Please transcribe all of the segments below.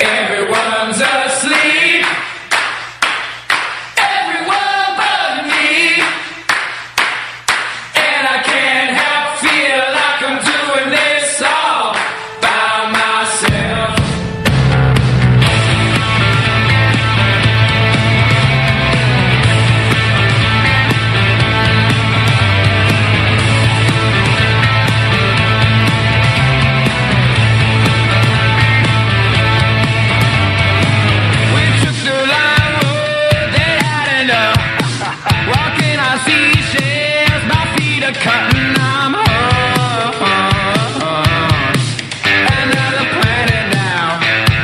Everyone's asleep. Everyone but me. And I can't help feel like I'm doing this all by myself. Cutting, I'm home. Another planet now.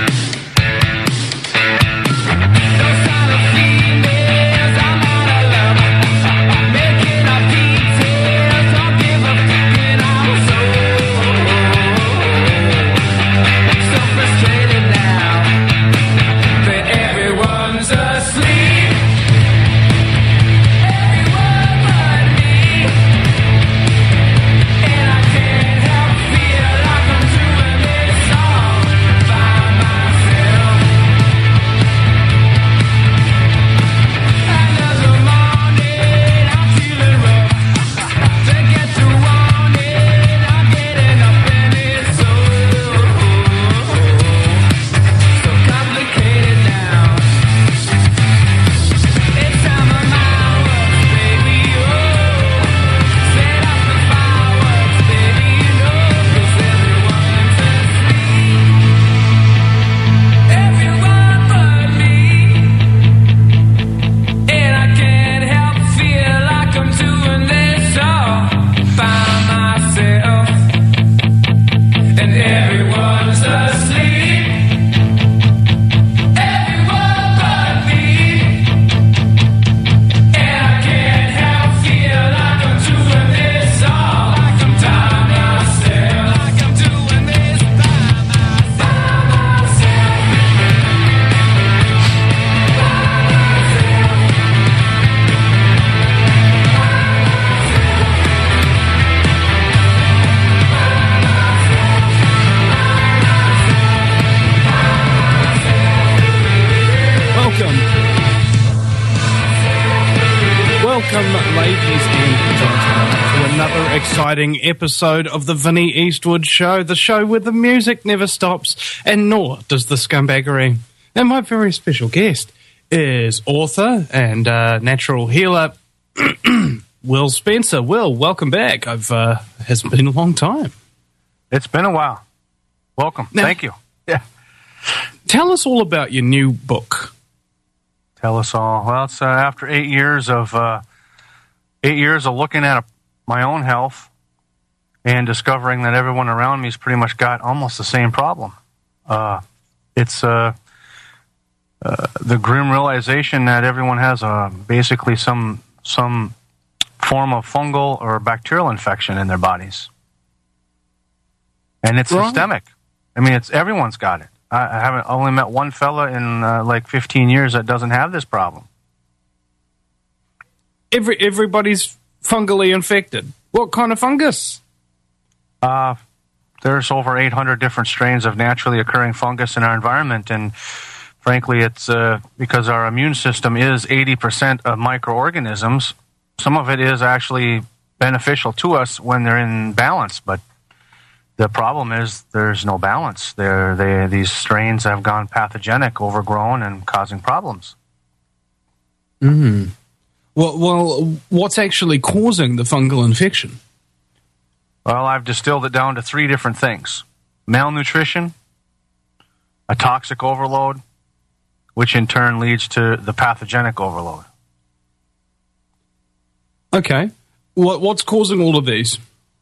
Those kind of females, I'm out of love. Making up details, don't give a fucking. I'm so frustrated now that everyone's asleep. Welcome, ladies and gentlemen, to another exciting episode of the Vinnie Eastwood Show, the show where the music never stops, and nor does the scumbaggery. And my very special guest is author and natural healer, Will Spencer. Will, welcome back. It's been a long time. It's been a while. Welcome. Now, thank you. Yeah. Tell us all about your new book. Tell us all. Well, it's after 8 years of looking at my own health and discovering that everyone around me's pretty much got almost the same problem. It's the grim realization that everyone has basically some form of fungal or bacterial infection in their bodies, and it's systemic. I mean, everyone's got it. I haven't only met one fella in like 15 years that doesn't have this problem. Everybody's fungally infected. What kind of fungus? There's over 800 different strains of naturally occurring fungus in our environment, and frankly, it's because our immune system is 80% of microorganisms. Some of it is actually beneficial to us when they're in balance, but the problem is there's no balance. These strains have gone pathogenic, overgrown, and causing problems. Mm. Well, what's actually causing the fungal infection? Well, I've distilled it down to 3 different things. Malnutrition, a toxic overload, which in turn leads to the pathogenic overload. Okay. What's causing all of these?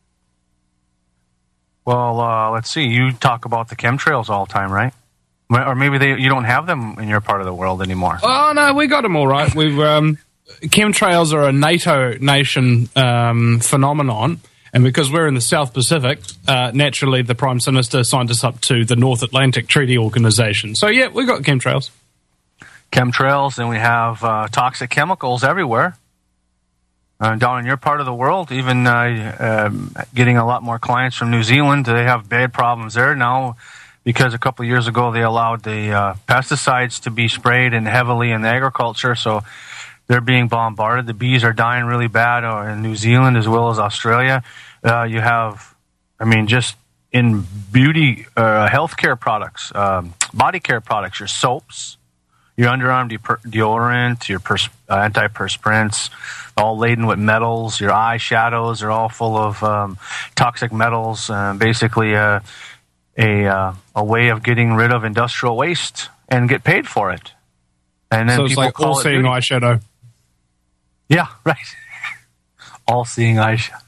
Well, let's see. You talk about the chemtrails all the time, right? Or maybe you don't have them in your part of the world anymore. Oh, no, we got them all right. Chemtrails are a NATO nation phenomenon, and because we're in the South Pacific, naturally the Prime Minister signed us up to the North Atlantic Treaty Organization. So, yeah, we got chemtrails. Chemtrails, and we have toxic chemicals everywhere. Down in your part of the world, even getting a lot more clients from New Zealand. They have bad problems there now because a couple of years ago they allowed the pesticides to be sprayed in heavily in agriculture, so they're being bombarded. The bees are dying really bad in New Zealand as well as Australia. You have, just in beauty, healthcare products, body care products, your soaps, your underarm deodorant, your antiperspirants, all laden with metals. Your eyeshadows are all full of toxic metals. Basically, a way of getting rid of industrial waste and get paid for it. And then so it's people like call all-seeing eyeshadow. Yeah, right. All-seeing eyeshadow.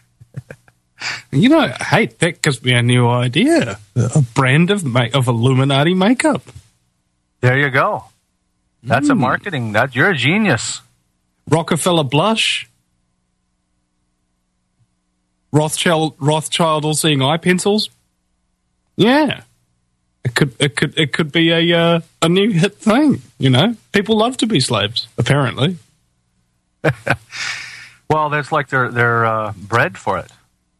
Hey, that gives me a new idea. A brand of Illuminati makeup. There you go. That's a marketing. You're a genius. Rockefeller blush. Rothschild all-seeing eye pencils. Yeah, it could be a new hit thing. People love to be slaves. Apparently. Well, that's like they're bred for it.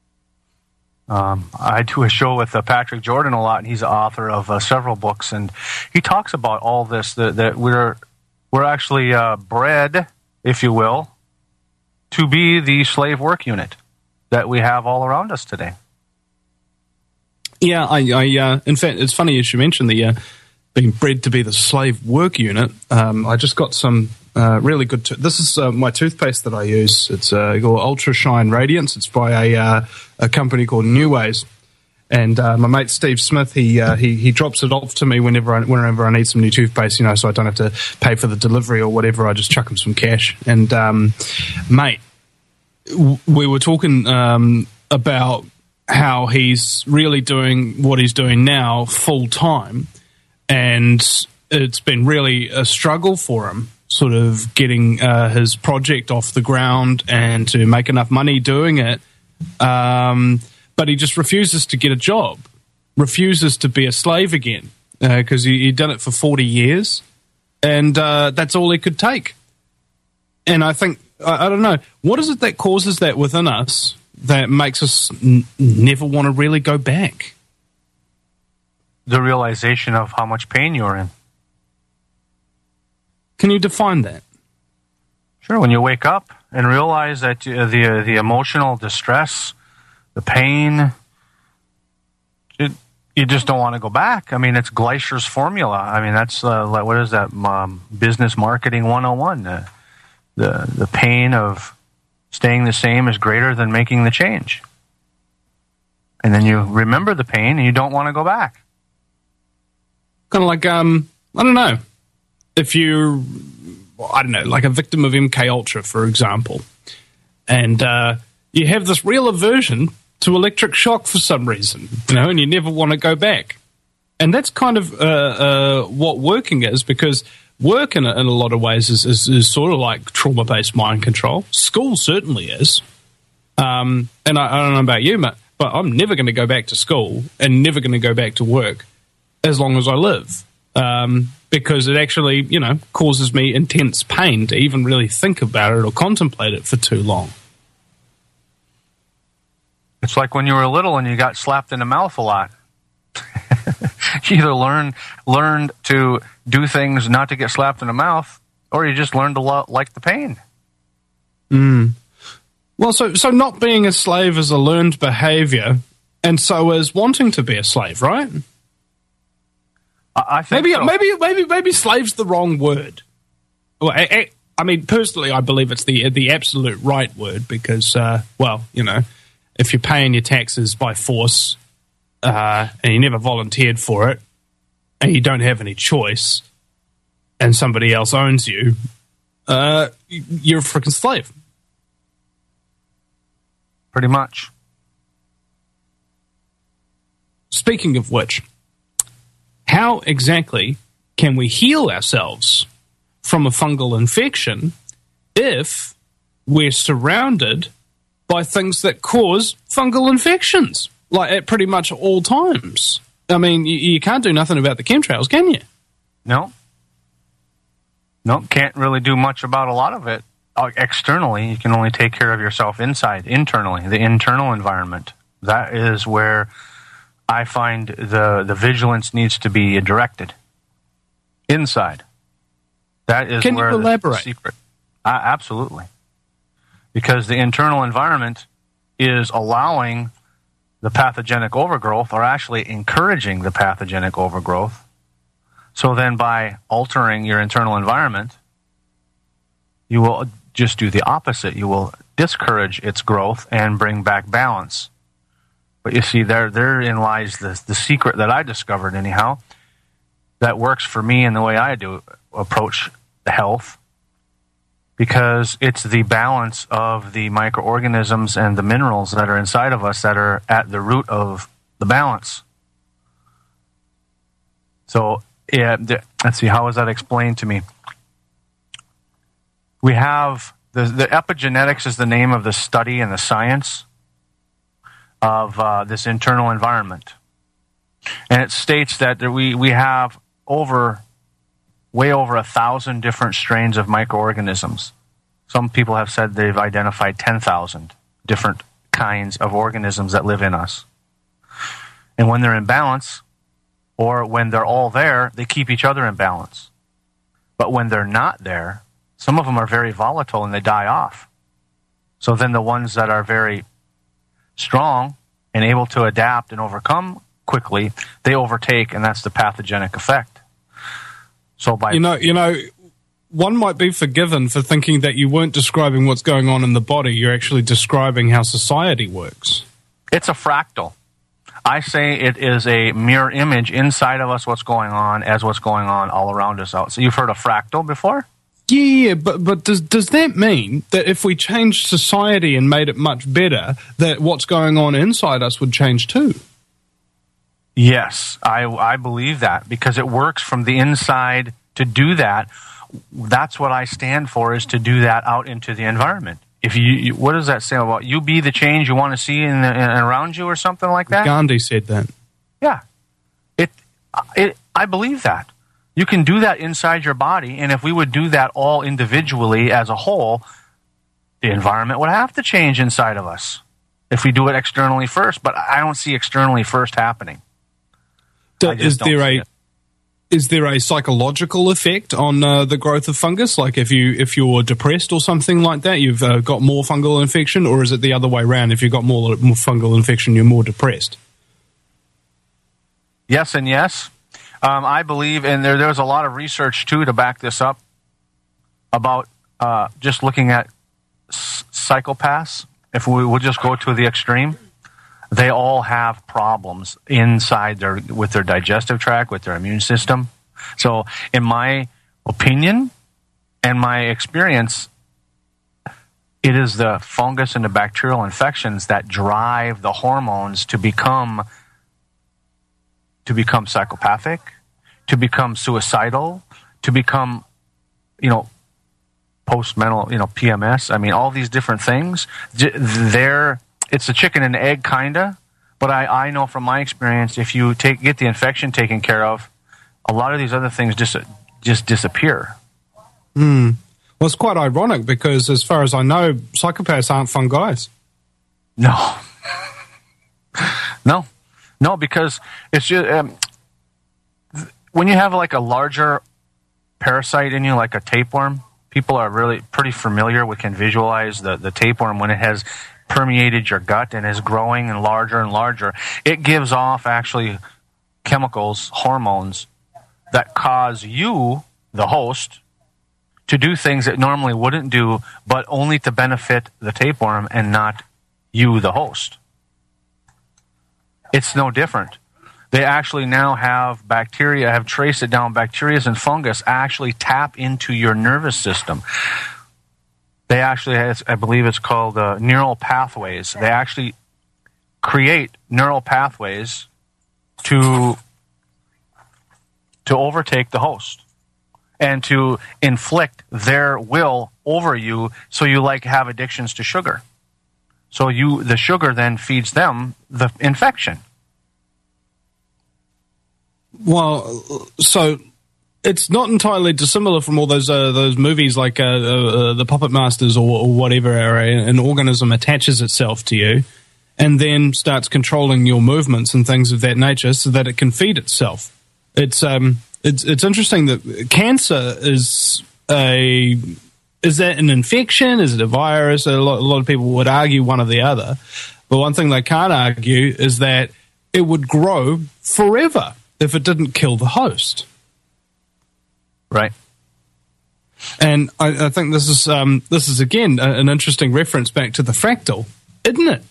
I do a show with Patrick Jordan a lot, and he's the author of several books, and he talks about all this that we're actually bred, if you will, to be the slave work unit that we have all around us today. Yeah, in fact, it's funny you should mention the being bred to be the slave work unit. I just got some really good. This is my toothpaste that I use. It's called Ultra Shine Radiance. It's by a company called New Ways, and my mate Steve Smith he drops it off to me whenever I need some new toothpaste. So I don't have to pay for the delivery or whatever. I just chuck him some cash. And mate, we were talking about how he's really doing what he's doing now full time, and it's been really a struggle for him, sort of getting his project off the ground and to make enough money doing it. But he just refuses to get a job, refuses to be a slave again, because he'd done it for 40 years, and that's all he could take. And I think, I don't know, what is it that causes that within us that makes us never want to really go back? The realization of how much pain you're in. Can you define that? Sure. When you wake up and realize that the emotional distress, the pain, you just don't want to go back. It's Gleischer's formula. That's what is that? Business marketing 101. The pain of staying the same is greater than making the change. And then you remember the pain and you don't want to go back. Kind of like, I don't know, if you're, like a victim of MK Ultra, for example, and you have this real aversion to electric shock for some reason, and you never want to go back. And that's kind of what working is, because work in a lot of ways is sort of like trauma-based mind control. School certainly is. And I don't know about you, but I'm never going to go back to school and never going to go back to work as long as I live. Because it actually, causes me intense pain to even really think about it or contemplate it for too long. It's like when you were little and you got slapped in the mouth a lot. You either learned to do things not to get slapped in the mouth, or you just learned to like the pain. Well, so not being a slave is a learned behavior, and so is wanting to be a slave, right? I think maybe slave's the wrong word. Well, personally, I believe it's the absolute right word, because, if you're paying your taxes by force, and you never volunteered for it, and you don't have any choice, and somebody else owns you, you're a freaking slave. Pretty much. Speaking of which, how exactly can we heal ourselves from a fungal infection if we're surrounded by things that cause fungal infections, like at pretty much all times? You can't do nothing about the chemtrails, can you? No, can't really do much about a lot of it. Externally, you can only take care of yourself inside. Internally, the internal environment. That is where I find the vigilance needs to be directed inside. That is Can where you the elaborate? secret. Absolutely. Because the internal environment is allowing the pathogenic overgrowth, or actually encouraging the pathogenic overgrowth. So then by altering your internal environment, you will just do the opposite. You will discourage its growth and bring back balance. But you see, therein lies the secret that I discovered anyhow, that works for me in the way I do approach health, because it's the balance of the microorganisms and the minerals that are inside of us that are at the root of the balance. So, yeah, let's see, how is that explained to me? We have the epigenetics is the name of the study and the science of this internal environment. And it states that we have way over 1,000 different strains of microorganisms. Some people have said they've identified 10,000 different kinds of organisms that live in us. And when they're in balance, or when they're all there, they keep each other in balance. But when they're not there, some of them are very volatile and they die off. So then the ones that are very strong and able to adapt and overcome quickly, they overtake, and that's the pathogenic effect. So by one might be forgiven for thinking that you weren't describing what's going on in the body. You're actually describing how society works. It's a fractal. I say it is a mirror image inside of us, what's going on all around us out. So you've heard of fractal before? Yeah, but does that mean that if we changed society and made it much better, that what's going on inside us would change too? Yes, I believe that, because it works from the inside to do that. That's what I stand for, is to do that out into the environment. If you what does that say about you be the change you want to see in around you, or something like that? Gandhi said that. Yeah, I believe that. You can do that inside your body, and if we would do that all individually as a whole, the environment would have to change inside of us if we do it externally first. But I don't see externally first happening. Is there a psychological effect on the growth of fungus? Like if you're depressed or something like that, you've got more fungal infection, or is it the other way around? If you've got more fungal infection, you're more depressed? Yes and yes. I believe, and there's a lot of research too to back this up, about just looking at psychopaths. If we would just go to the extreme, they all have problems inside with their digestive tract, with their immune system. So in my opinion and my experience, it is the fungus and the bacterial infections that drive the hormones to become psychopathic, to become suicidal, to become, post-mental, PMS. I mean, all these different things, it's a chicken and egg, kinda, but I know from my experience, if you get the infection taken care of, a lot of these other things just disappear. Well, it's quite ironic, because as far as I know, psychopaths aren't fun guys. No, because it's just when you have like a larger parasite in you, like a tapeworm. People are really pretty familiar can visualize the tapeworm when it has permeated your gut and is growing and larger. It gives off actually chemicals, hormones that cause you, the host, to do things that normally wouldn't do, but only to benefit the tapeworm and not you, the host. It's no different. They actually now have bacteria, have traced it down, bacteria and fungus actually tap into your nervous system. They actually, I believe it's called neural pathways. They actually create neural pathways to overtake the host and to inflict their will over you, so you have addictions to sugar. So the sugar then feeds them the infection. Well, so it's not entirely dissimilar from all those movies like the Puppet Masters or whatever. An organism attaches itself to you, and then starts controlling your movements and things of that nature so that it can feed itself. It's interesting that cancer is that an infection? Is it a virus? A lot of people would argue one or the other. But one thing they can't argue is that it would grow forever if it didn't kill the host. Right. And I think this is again an interesting reference back to the fractal, isn't it?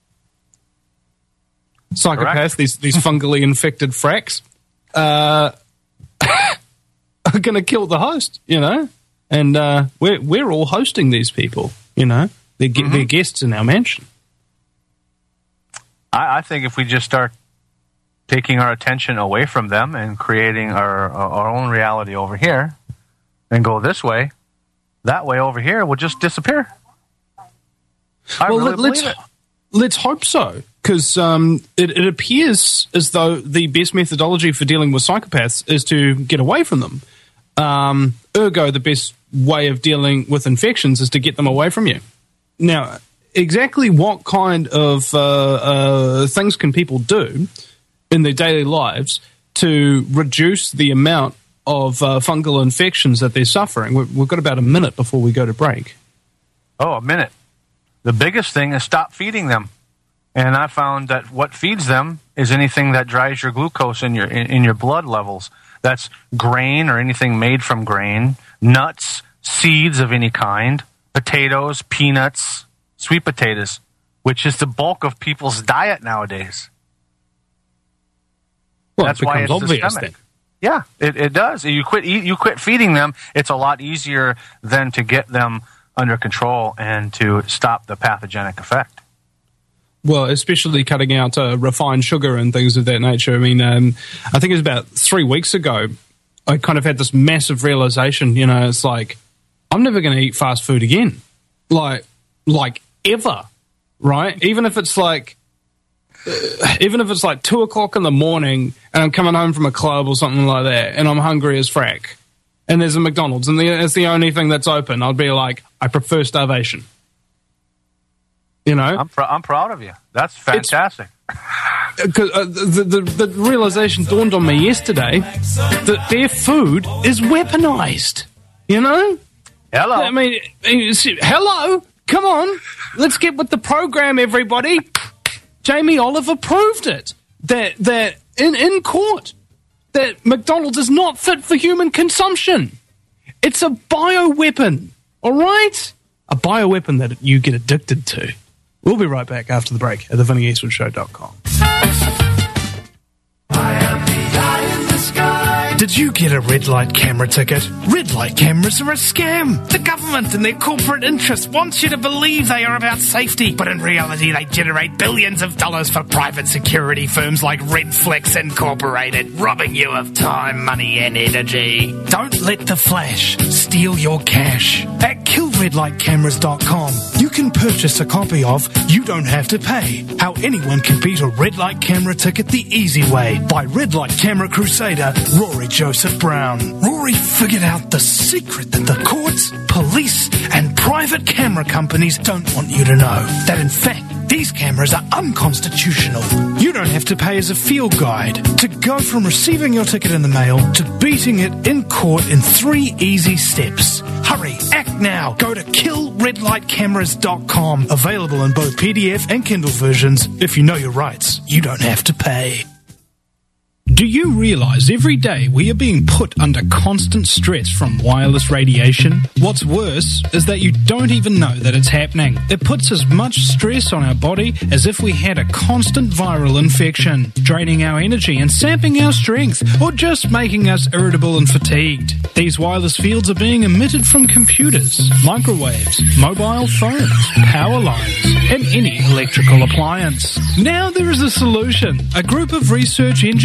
Psychopaths, these fungally infected fracks, are going to kill the host, you know. And we're all hosting these people, you know. They're guests in our mansion. I think if we just start taking our attention away from them and creating our own reality over here, and go this way, that way over here will just disappear. Let's hope so, because it appears as though the best methodology for dealing with psychopaths is to get away from them. Ergo, the best way of dealing with infections is to get them away from you. Now, exactly what kind of things can people do in their daily lives to reduce the amount of fungal infections that they're suffering? We've got about a minute before we go to break. Oh, a minute. The biggest thing is stop feeding them. And I found that what feeds them is anything that drives your glucose in your blood levels. That's grain or anything made from grain, nuts, seeds of any kind, potatoes, peanuts, sweet potatoes, which is the bulk of people's diet nowadays. Well, that's it why becomes it's obvious systemic. then. Yeah, it does. You quit feeding them, it's a lot easier than to get them under control and to stop the pathogenic effect. Well, especially cutting out refined sugar and things of that nature. I mean, I think it was about 3 weeks ago, I kind of had this massive realization, you know, it's like, I'm never going to eat fast food again. Like ever, right? Even if it's like 2 o'clock in the morning and I'm coming home from a club or something like that and I'm hungry as frack and there's a McDonald's and it's the only thing that's open, I'd be like, I prefer starvation. You know? I'm proud of you. That's fantastic. The realization dawned on me yesterday that their food is weaponized. You know? Hello. I mean, hello? Come on. Let's get with the program, everybody. Jamie Oliver proved it. That in court, that McDonald's is not fit for human consumption. It's a bioweapon. All right? A bioweapon that you get addicted to. We'll be right back after the break at theVinnieEastwoodshow.com. Did you get a red light camera ticket? Red light cameras are a scam. The government and their corporate interests want you to believe they are about safety, but in reality they generate billions of dollars for private security firms like Redflex Incorporated, robbing you of time, money and energy. Don't let the flash steal your cash. At KillRedLightCameras.com, you can purchase a copy of You Don't Have to Pay, How Anyone Can Beat a Red Light Camera Ticket the Easy Way by Red Light Camera Crusader Rory Joseph Brown. Rory figured out the secret that the courts, police, and private camera companies don't want you to know. That in fact, these cameras are unconstitutional. You don't have to pay as a field guide to go from receiving your ticket in the mail to beating it in court in 3 easy steps. Hurry, act now. Go to KillRedLightCameras.com. Available in both PDF and Kindle versions. If you know your rights, you don't have to pay. Do you realize every day we are being put under constant stress from wireless radiation? What's worse is that you don't even know that it's happening. It puts as much stress on our body as if we had a constant viral infection, draining our energy and sapping our strength, or just making us irritable and fatigued. These wireless fields are being emitted from computers, microwaves, mobile phones, power lines, and any electrical appliance. Now there is a solution. A group of research engineers in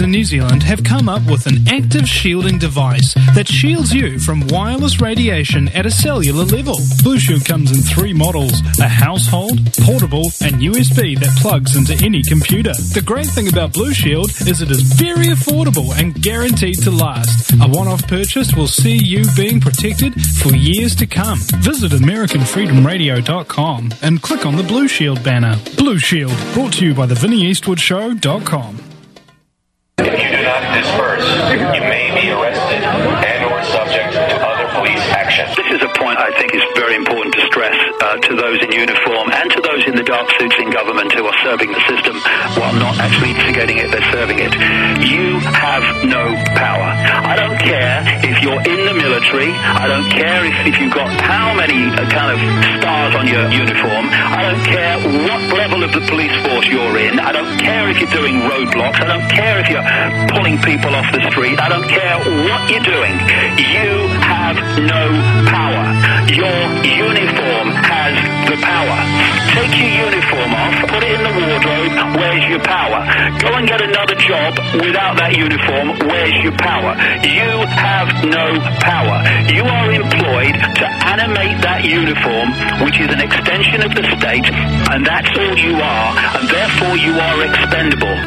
in New Zealand have come up with an active shielding device that shields you from wireless radiation at a cellular level. Blue Shield comes in 3 models: a household, portable, and USB that plugs into any computer. The great thing about Blue Shield is it is very affordable and guaranteed to last. A one-off purchase will see you being protected for years to come. Visit AmericanFreedomRadio.com and click on the Blue Shield banner. Blue Shield, brought to you by the VinnyEastwoodShow.com. If you do not disperse, you may be arrested and or subject to other police action. This is a point I think is very important to stress to those in uniform and to those in the dark suits in government who are serving the system while not actually instigating it, they're serving it. You have no power. I don't care if you're in the military. I don't care if you've got how many kind of stars on your uniform. I don't care what level of the police force you're in. I don't care if you're doing roadblocks. I don't care if you're pulling people off the street. I don't care what you're doing. You have no power. Your uniform has the power. Take your uniform off, put it in the wardrobe. Where's your power? Go and get another job without that uniform. Where's your power? You have no power. You are employed to animate that uniform, which is an extension of the state, and that's all you are, and therefore you are expendable.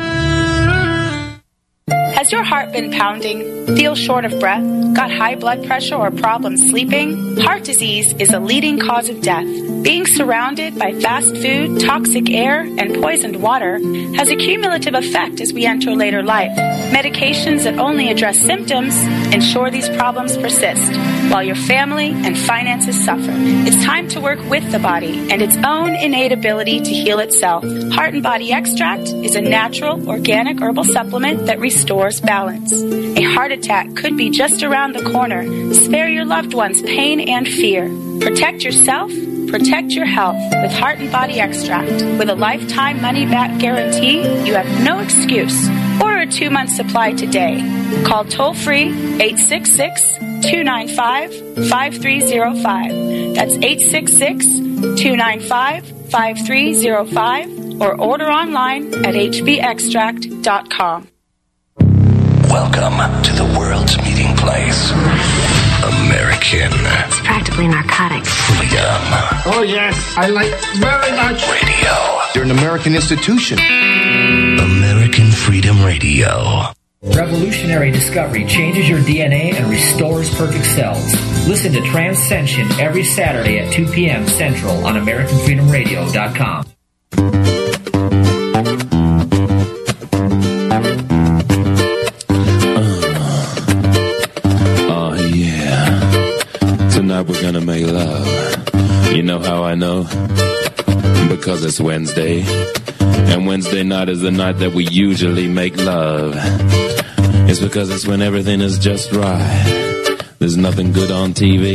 Has your heart been pounding? Feel short of breath? Got high blood pressure or problems sleeping? Heart disease is a leading cause of death. Being surrounded by fast food, toxic air, and poisoned water has a cumulative effect as we enter later life. Medications that only address symptoms ensure these problems persist, while your family and finances suffer. It's time to work with the body and its own innate ability to heal itself. Heart and Body Extract is a natural, organic herbal supplement that restores balance. A heart attack could be just around the corner. Spare your loved ones pain and fear. Protect yourself. Protect your health with Heart and Body Extract. With a lifetime money-back guarantee, you have no excuse. Order a 2-month supply today. Call toll-free 866-295-5305. That's 866-295-5305. Or order online at hbextract.com. Welcome to the world's meeting place. American. It's practically narcotics. Freedom. Oh, yes. I like very much. Radio. You're an American institution. American Freedom Radio. Revolutionary discovery changes your DNA and restores perfect cells. Listen to Transcension every Saturday at 2 p.m. Central on AmericanFreedomRadio.com. Tonight we're gonna make love. You know how I know? Because it's Wednesday. And Wednesday night is the night that we usually make love. It's because it's when everything is just right. There's nothing good on TV.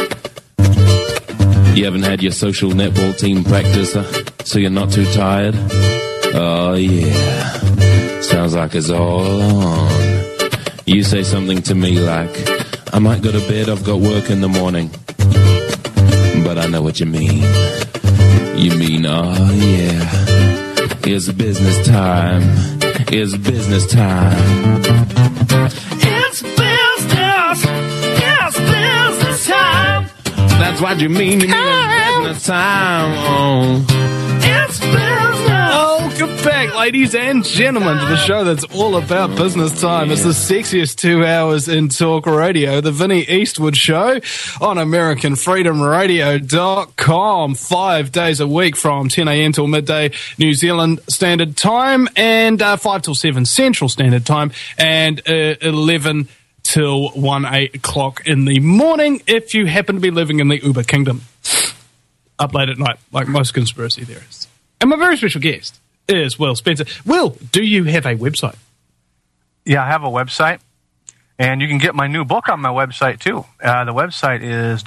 You haven't had your social netball team practice, so you're not too tired? Oh yeah. Sounds like it's all on. You say something to me like, I might go to bed, I've got work in the morning. But I know what you mean. You mean, oh yeah, it's business time. It's business time. It's business. It's business time. That's what you mean. You mean it's business time. Oh. It's business. Welcome back, ladies and gentlemen, to the show that's all about business time. It's the sexiest 2 hours in talk radio, the Vinny Eastwood Show on AmericanFreedomRadio.com, 5 days a week from 10 a.m. till midday New Zealand Standard Time, and 5 till 7 Central Standard Time, and 11 till 1 o'clock in the morning if you happen to be living in the Uber Kingdom. Up late at night, like most conspiracy theorists. And my very special guest is Will Spencer. Will, do you have a website? Yeah, I have a website. And you can get my new book on my website, too. The website is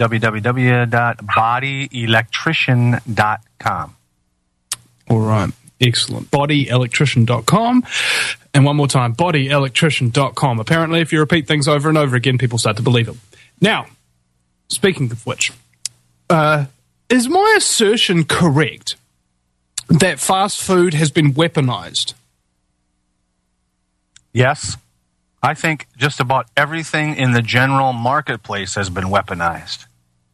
www.bodyelectrician.com. All right. Excellent. Bodyelectrician.com. And one more time, bodyelectrician.com. Apparently, if you repeat things over and over again, people start to believe them. Now, speaking of which, is my assertion correct that fast food has been weaponized? Yes. I think just about everything in the general marketplace has been weaponized.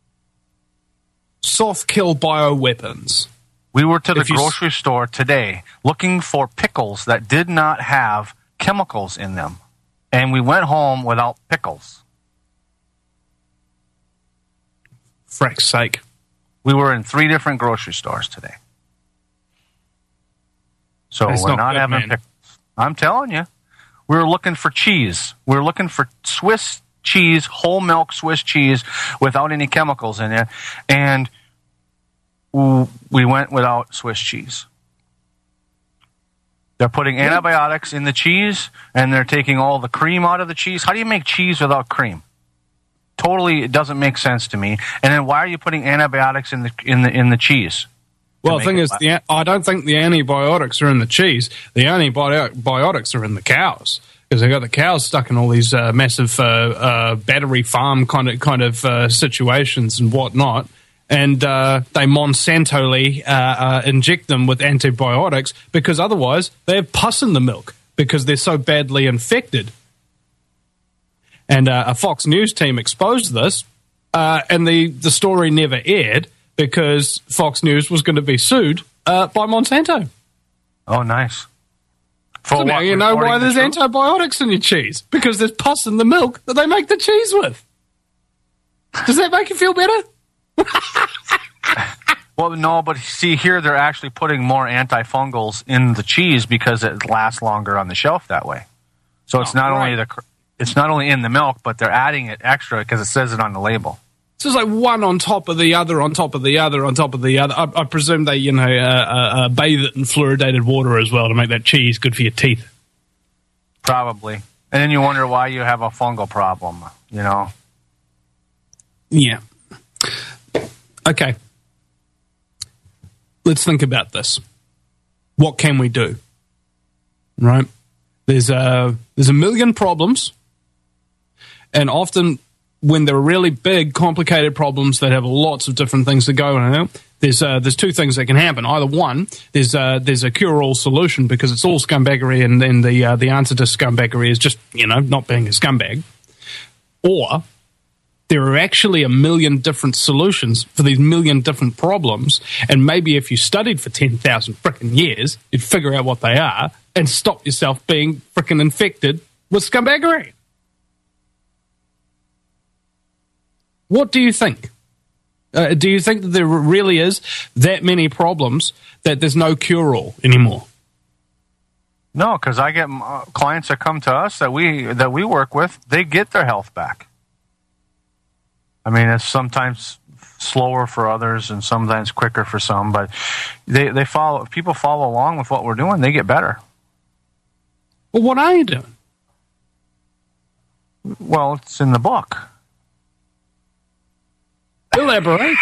Soft kill bioweapons. We were to the grocery store today looking for pickles that did not have chemicals in them. And we went home without pickles. Frack's sake. We were in 3 different grocery stores today. So That's we're not not good, having man. pickles. I'm telling you. We were looking for cheese. We were looking for Swiss cheese, whole milk Swiss cheese without any chemicals in it. And we went without Swiss cheese. They're putting antibiotics in the cheese, and they're taking all the cream out of the cheese. How do you make cheese without cream? Totally, it doesn't make sense to me. And then why are you putting antibiotics in the cheese? Well, the thing is, I don't think the antibiotics are in the cheese. The antibiotics are in the cows, because they got the cows stuck in all these massive battery farm kind of situations and whatnot. And they Monsanto-ly inject them with antibiotics because otherwise they have pus in the milk because they're so badly infected. And a Fox News team exposed this, and the story never aired because Fox News was going to be sued by Monsanto. Oh, nice. So now you know why there's antibiotics in your cheese. Because there's pus in the milk that they make the cheese with. Does that make you feel better? Well, no, but see, here they're actually putting more antifungals in the cheese because it lasts longer on the shelf that way. So it's not only in the milk, but they're adding it extra because it says it on the label. So it's like one on top of the other, on top of the other, on top of the other. I presume they, bathe it in fluoridated water as well to make that cheese good for your teeth. Probably. And then you wonder why you have a fungal problem, Yeah. Okay. Let's think about this. What can we do? Right? There's a million problems, and often when there are really big, complicated problems that have lots of different things to go on, there's 2 things that can happen. Either one, there's a cure-all solution because it's all scumbaggery, and then the answer to scumbaggery is just not being a scumbag, or there are actually a million different solutions for these million different problems, and maybe if you studied for 10,000 frickin' years, you'd figure out what they are and stop yourself being frickin' infected with scumbaggery. What do you think? Do you think that there really is that many problems that there's no cure-all anymore? No, because I get clients that come to us that we work with, they get their health back. I mean, it's sometimes slower for others and sometimes quicker for some, but they follow. If people follow along with what we're doing, they get better. Well, what are you doing? Well, it's in the book. Elaborate.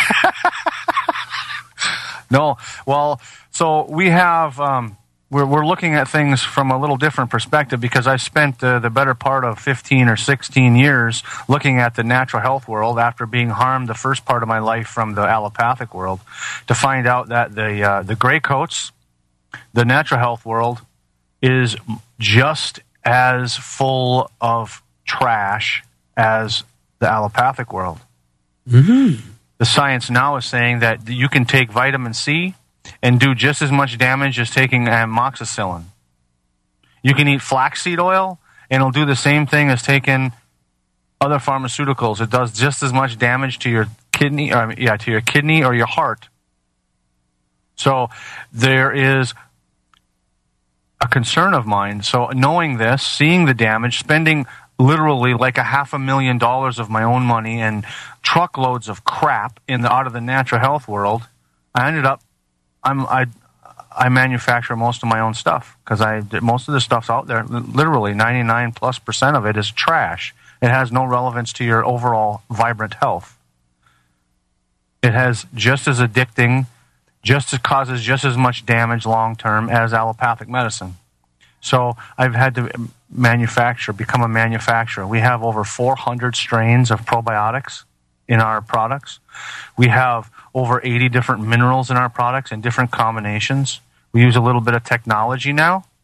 No, well, so we have. We're looking at things from a little different perspective because I spent the better part of 15 or 16 years looking at the natural health world after being harmed the first part of my life from the allopathic world to find out that the gray coats, the natural health world, is just as full of trash as the allopathic world. Mm-hmm. The science now is saying that you can take vitamin C and do just as much damage as taking amoxicillin. You can eat flaxseed oil, and it'll do the same thing as taking other pharmaceuticals. It does just as much damage to your kidney, to your kidney or your heart. So there is a concern of mine. So knowing this, seeing the damage, spending literally like $500,000 of my own money and truckloads of crap out of the natural health world, I ended up. I manufacture most of my own stuff because most of the stuff's out there. Literally 99+% of it is trash. It has no relevance to your overall vibrant health. It has just as addicting, causes just as much damage long term as allopathic medicine. So I've had to become a manufacturer. We have over 400 strains of probiotics in our products. We have over 80 different minerals in our products in different combinations. We use a little bit of technology now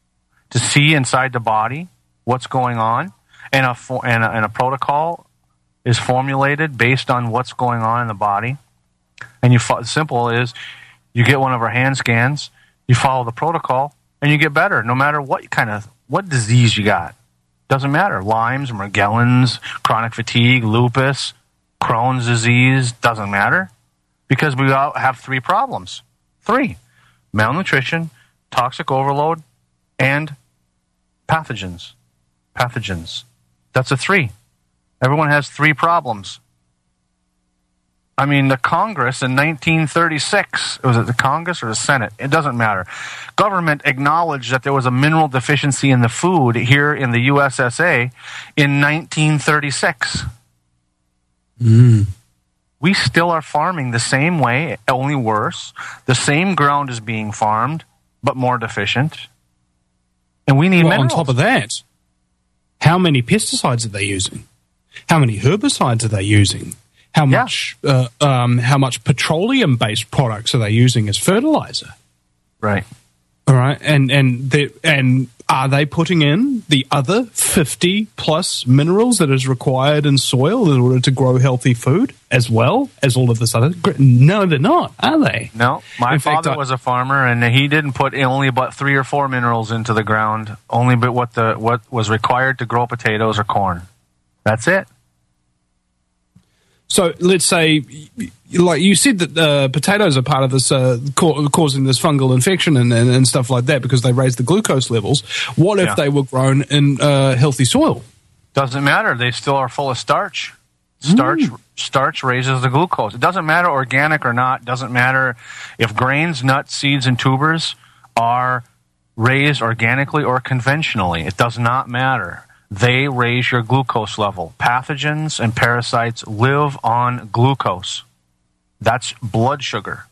to see inside the body what's going on, and a protocol is formulated based on what's going on in the body. And simple is, you get one of our hand scans, you follow the protocol, and you get better, no matter what disease you got. Doesn't matter. Lyme's, Morgellons, chronic fatigue, lupus, Crohn's disease, doesn't matter. Because we all have 3 problems. 3. Malnutrition, toxic overload, and pathogens. That's a 3. Everyone has 3 problems. I mean, the Congress in 1936, was it the Congress or the Senate? It doesn't matter. Government acknowledged that there was a mineral deficiency in the food here in the USSA in 1936. We still are farming the same way, only worse. The same ground is being farmed, but more deficient. And we need minerals. On top of that, how many pesticides are they using? How many herbicides are they using? How much petroleum-based products are they using as fertilizer? Right. All right, and are they putting in the other 50 plus minerals that is required in soil in order to grow healthy food as well as all of this other? No, they're not, are they? No, my father was a farmer, and he didn't put only about 3 or 4 minerals into the ground, only but what was required to grow potatoes or corn. That's it. So let's say, like you said, that potatoes are part of this causing this fungal infection and stuff like that because they raise the glucose levels. What if they were grown in healthy soil? Doesn't matter. They still are full of starch. Starch raises the glucose. It doesn't matter organic or not. Doesn't matter if grains, nuts, seeds, and tubers are raised organically or conventionally. It does not matter. They raise your glucose level. Pathogens and parasites live on glucose. That's blood sugar.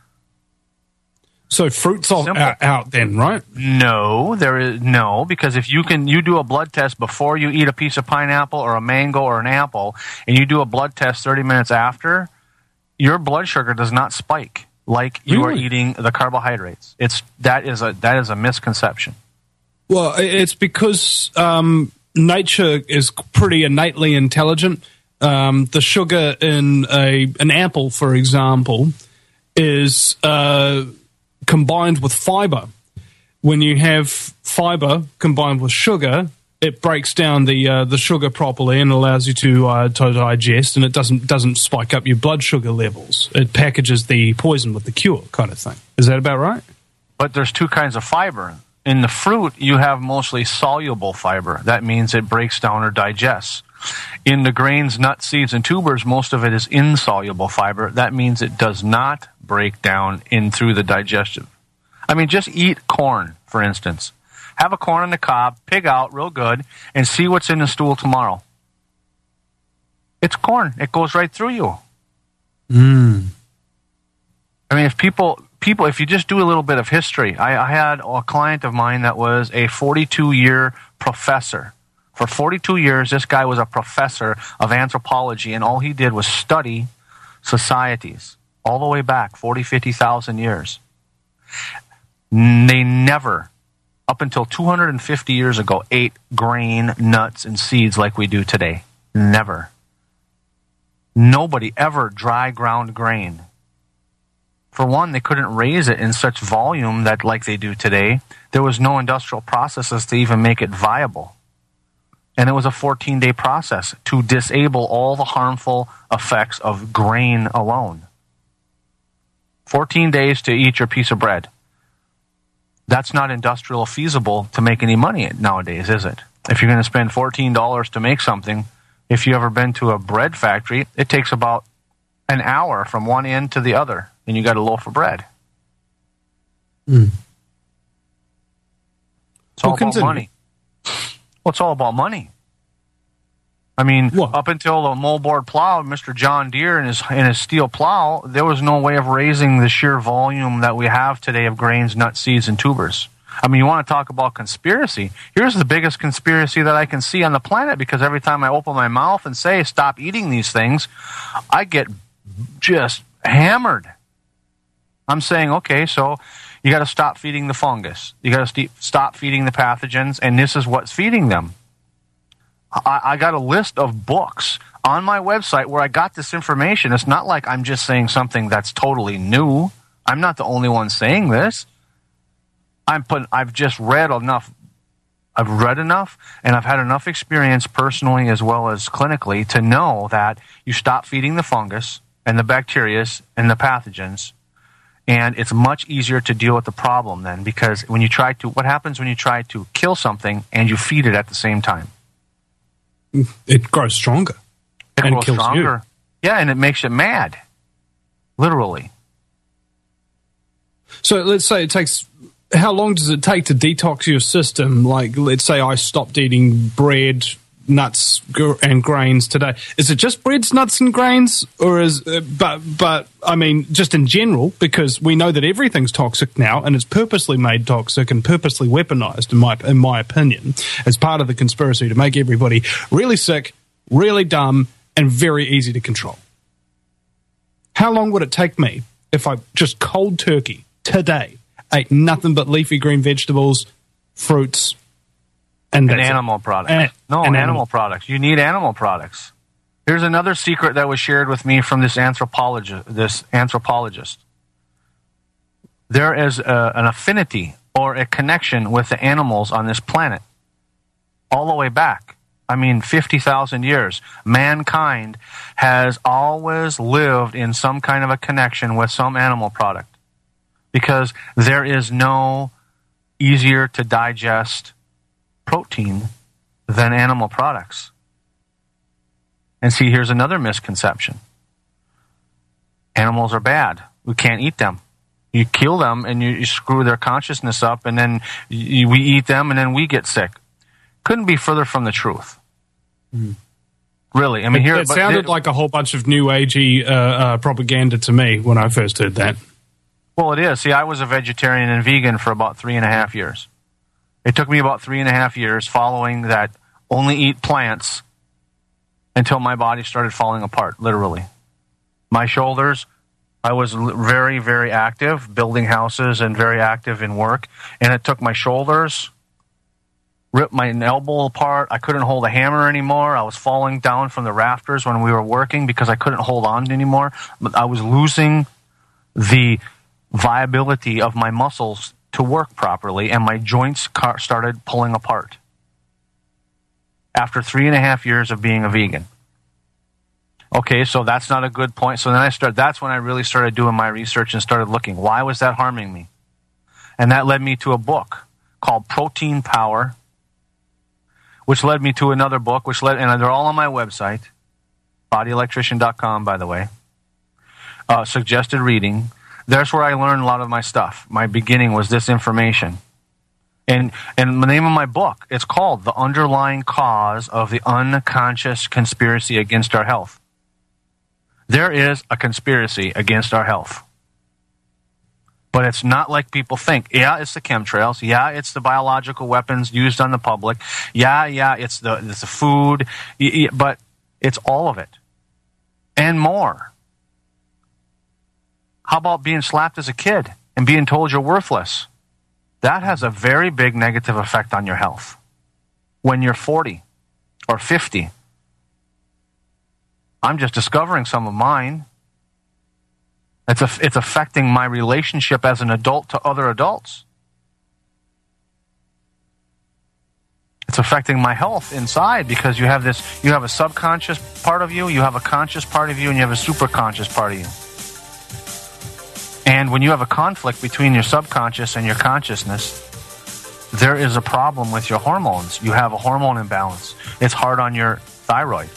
So fruits are out then, right? No, because if you do a blood test before you eat a piece of pineapple or a mango or an apple, and you do a blood test 30 minutes after, your blood sugar does not spike like you are eating the carbohydrates. That is a misconception. Well, it's because nature is pretty innately intelligent. The sugar in an apple, for example, is combined with fiber. When you have fiber combined with sugar, it breaks down the sugar properly and allows you to digest, and it doesn't spike up your blood sugar levels. It packages the poison with the cure, kind of thing. Is that about right? But there's 2 kinds of fiber. In the fruit, you have mostly soluble fiber. That means it breaks down or digests. In the grains, nuts, seeds, and tubers, most of it is insoluble fiber. That means it does not break down in through the digestive. I mean, just eat corn, for instance. Have a corn on the cob, pig out real good, and see what's in the stool tomorrow. It's corn. It goes right through you. I mean, if people, if you just do a little bit of history, I had a client of mine that was a 42-year professor. For 42 years, this guy was a professor of anthropology, and all he did was study societies all the way back 40, 50,000 years. They never, up until 250 years ago, ate grain, nuts, and seeds like we do today. Never. Nobody ever dry ground grain. For one, they couldn't raise it in such volume that like they do today. There was no industrial processes to even make it viable. And it was a 14-day process to disable all the harmful effects of grain alone. 14 days to eat your piece of bread. That's not industrial feasible to make any money nowadays, is it? If you're going to spend $14 to make something, if you've ever been to a bread factory, it takes about an hour from one end to the other, and you got a loaf of bread. It's all about money. Well, it's all about money. I mean, up until the moldboard plow, Mr. John Deere and his steel plow, there was no way of raising the sheer volume that we have today of grains, nuts, seeds, and tubers. I mean, you want to talk about conspiracy? Here's the biggest conspiracy that I can see on the planet, because every time I open my mouth and say, stop eating these things, I get just hammered. I'm saying, okay, so, You got to stop feeding the fungus. You got to stop feeding the pathogens, and this is what's feeding them. I got a list of books on my website where I got this information. It's not like I'm just saying something that's totally new. I'm not the only one saying this. I've just read enough. I've read enough, and I've had enough experience personally as well as clinically to know that you stop feeding the fungus and the bacteria and the pathogens, and it's much easier to deal with the problem then, because what happens when you try to kill something and you feed it at the same time? It grows stronger. It grows stronger. Yeah, and it makes it mad. Literally. So let's say it takes... How long does it take to detox your system? Like, let's say I stopped eating bread, nuts, and grains today. Is it just breads, nuts, and grains? Or is... But I mean, just in general, because we know that everything's toxic now, and it's purposely made toxic and purposely weaponized, in my opinion, as part of the conspiracy to make everybody really sick, really dumb, and very easy to control. How long would it take me if I just cold turkey today ate nothing but leafy green vegetables, fruits, and animal products? Animal products. You need animal products. Here's another secret that was shared with me from this anthropologist. There is an affinity or a connection with the animals on this planet all the way back. 50,000 years. Mankind has always lived in some kind of a connection with some animal product, because there is no easier to digest protein than animal products. And see, here's another misconception. Animals are bad. We can't eat them. You kill them and you screw their consciousness up, and then we eat them and then we get sick. Couldn't be further from the truth. Really. It sounded like a whole bunch of new agey propaganda to me when I first heard that. Well, it is. See, I was a vegetarian and vegan for about 3.5 years. It took me about 3.5 years following that only eat plants until my body started falling apart, literally. My shoulders, I was very, very active, building houses and very active in work, and it took my shoulders, ripped my elbow apart. I couldn't hold a hammer anymore. I was falling down from the rafters when we were working because I couldn't hold on anymore. I was losing the viability of my muscles to work properly, and my joints started pulling apart after 3.5 years of being a vegan. Okay, so that's not a good point. So then that's when I really started doing my research and started looking. Why was that harming me? And that led me to a book called Protein Power, which led me to another book, and they're all on my website, bodyelectrician.com, by the way. Suggested reading. That's where I learned a lot of my stuff. My beginning was this information. And the name of my book, it's called The Underlying Cause of the Unconscious Conspiracy Against Our Health. There is a conspiracy against our health. But it's not like people think. Yeah, it's the chemtrails. Yeah, it's the biological weapons used on the public. Yeah, it's the food. But it's all of it. And more. How about being slapped as a kid and being told you're worthless? That has a very big negative effect on your health. When you're 40 or 50. I'm just discovering some of mine. It's affecting my relationship as an adult to other adults. It's affecting my health inside, because you have a subconscious part of you, you have a conscious part of you, and you have a superconscious part of you. And when you have a conflict between your subconscious and your consciousness, there is a problem with your hormones. You have a hormone imbalance. It's hard on your thyroid.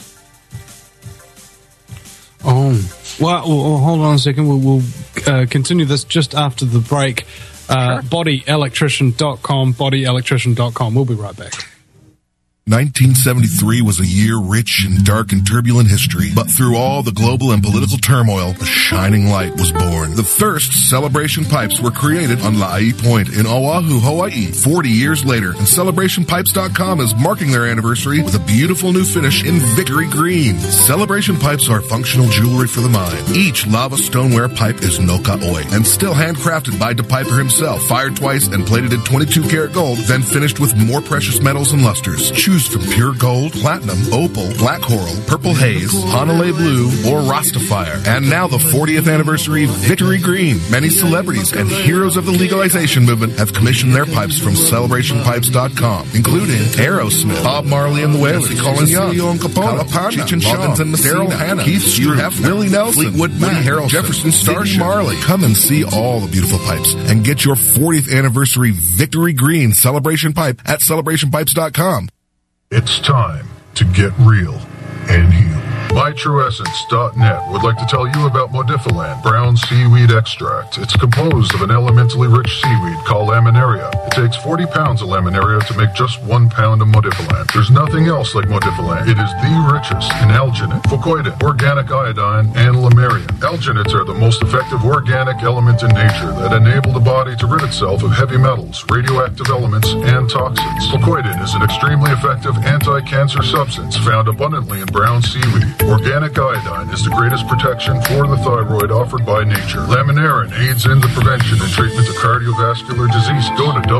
Oh, well, hold on a second. We'll continue this just after the break. Sure. Bodyelectrician.com, bodyelectrician.com. We'll be right back. 1973 was a year rich in dark and turbulent history, but through all the global and political turmoil, a shining light was born. The first Celebration Pipes were created on La'i Point in Oahu, Hawaii, 40 years later, and CelebrationPipes.com is marking their anniversary with a beautiful new finish in Victory Green. Celebration Pipes are functional jewelry for the mind. Each lava stoneware pipe is Noka-oi and still handcrafted by De Piper himself, fired twice and plated in 22-karat gold, then finished with more precious metals and lusters. Choose from pure gold, platinum, opal, black coral, purple haze, Hanalei blue, or Rastafire. And now the 40th anniversary Victory Green. Many celebrities and heroes of the legalization movement have commissioned their pipes from CelebrationPipes.com, including Aerosmith, Bob Marley and the Wailers, Colin Young, Leon Capone, Cheech and Chong, Daryl Hannah, Keith Stewart, Willie Nelson, Fleetwood Mac, Harold Jefferson Starship, Marley. Come and see all the beautiful pipes and get your 40th anniversary Victory Green celebration pipe at CelebrationPipes.com. It's time to get real and heal. MyTrueEssence.net would like to tell you about Modifilan brown seaweed extract. It's composed of an elementally rich seaweed called laminaria. It takes 40 pounds of laminaria to make just 1 pound of Modifilan. There's nothing else like Modifilan. It is the richest in alginate, fucoidin, organic iodine, and lamarian. Alginates are the most effective organic element in nature that enable the body to rid itself of heavy metals, radioactive elements, and toxins. Fucoidin is an extremely effective anti-cancer substance found abundantly in brown seaweed. Organic iodine is the greatest protection for the thyroid offered by nature. Laminarin aids in the prevention and treatment of cardiovascular disease. Go to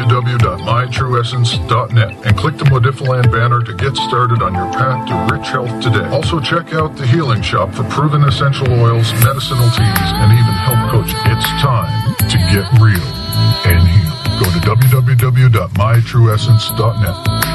www.mytrueessence.net and click the Modifilan banner to get started on your path to rich health today. Also check out the Healing Shop for proven essential oils, medicinal teas, and even health coaching. It's time to get real and heal. Go to www.mytrueessence.net.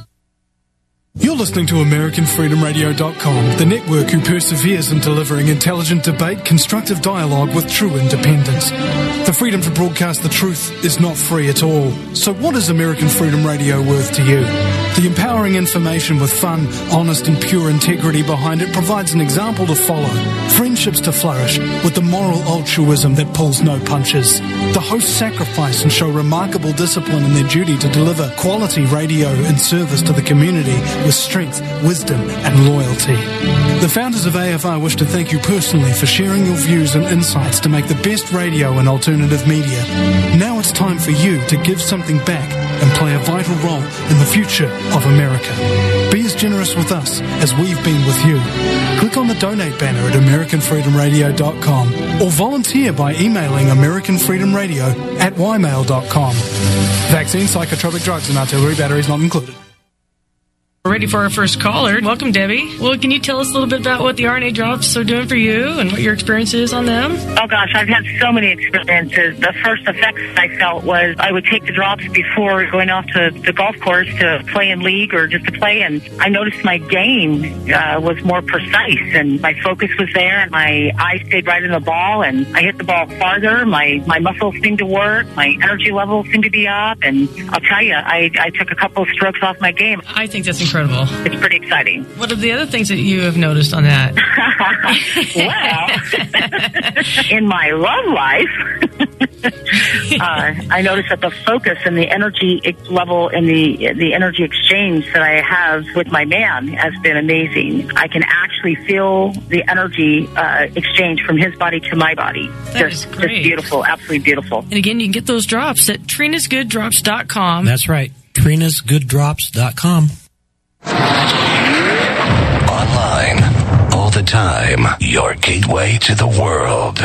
You're listening to AmericanFreedomRadio.com, the network who perseveres in delivering intelligent debate, constructive dialogue with true independence. The freedom to broadcast the truth is not free at all. So what is American Freedom Radio worth to you? The empowering information with fun, honest and pure integrity behind it provides an example to follow, friendships to flourish, with the moral altruism that pulls no punches. The hosts sacrifice and show remarkable discipline in their duty to deliver quality radio in service to the community with strength, wisdom and loyalty. The founders of AFR wish to thank you personally for sharing your views and insights to make the best radio and alternative media. Now it's time for you to give something back and play a vital role in the future of America. Be as generous with us as we've been with you. Click on the donate banner at AmericanFreedomRadio.com or volunteer by emailing AmericanFreedomRadio@ymail.com. Vaccine, psychotropic drugs and artillery batteries not included. We're ready for our first caller. Welcome, Debbie. Well, can you tell us a little bit about what the RNA drops are doing for you and what your experience is on them? Oh, gosh, I've had so many experiences. The first effects I felt was I would take the drops before going off to the golf course to play in league or just to play, and I noticed my game was more precise, and my focus was there, and my eye stayed right in the ball, and I hit the ball farther. My muscles seemed to work. My energy levels seemed to be up, and I'll tell you, I took a couple of strokes off my game. I think that's incredible. It's pretty exciting. What are the other things that you have noticed on that? Well, in my love life, I noticed that the focus and the energy level and the energy exchange that I have with my man has been amazing. I can actually feel the energy exchange from his body to my body. Just beautiful, absolutely beautiful. And again, you can get those drops at Trina'sGoodDrops.com. That's right, Trina'sGoodDrops.com. Online, all the time, your gateway to the world.